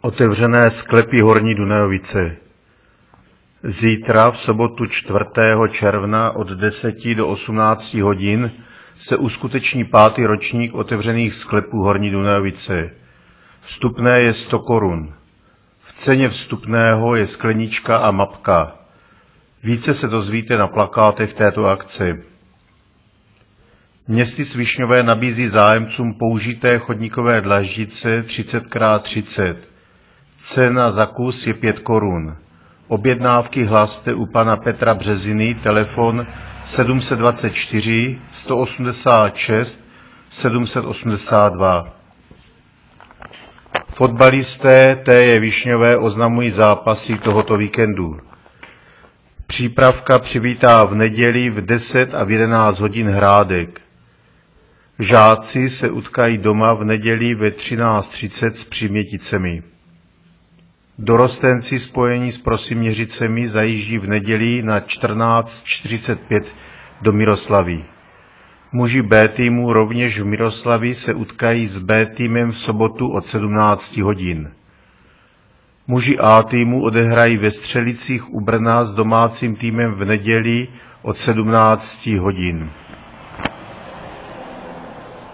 Otevřené sklepy Horní Dunajovice. Zítra, v sobotu 4. června od 10 do 18 hodin se uskuteční 5. ročník otevřených sklepů Horní Dunajovice. Vstupné je 100 korun. V ceně vstupného je sklenička a mapka. Více se dozvíte na plakátech této akce. Městys Višňové nabízí zájemcům použité chodníkové dlaždice 30x30. Cena za kus je 5 korun. Objednávky hlaste u pana Petra Březiny, telefon 724 186 782. Fotbalisté TJ Višňové oznamují zápasy tohoto víkendu. Přípravka přivítá v neděli v 10 a v 11 hodin Hrádek. Žáci se utkají doma v neděli ve 13:30 s Příměticemi. Dorostenci spojení s Prosiměřicemi zajíždí v neděli na 14:45 do Miroslaví. Muži B týmu rovněž v Miroslavi se utkají s B týmem v sobotu od 17 hodin. Muži A týmu odehrají ve Střelicích u Brna s domácím týmem v neděli od 17 hodin.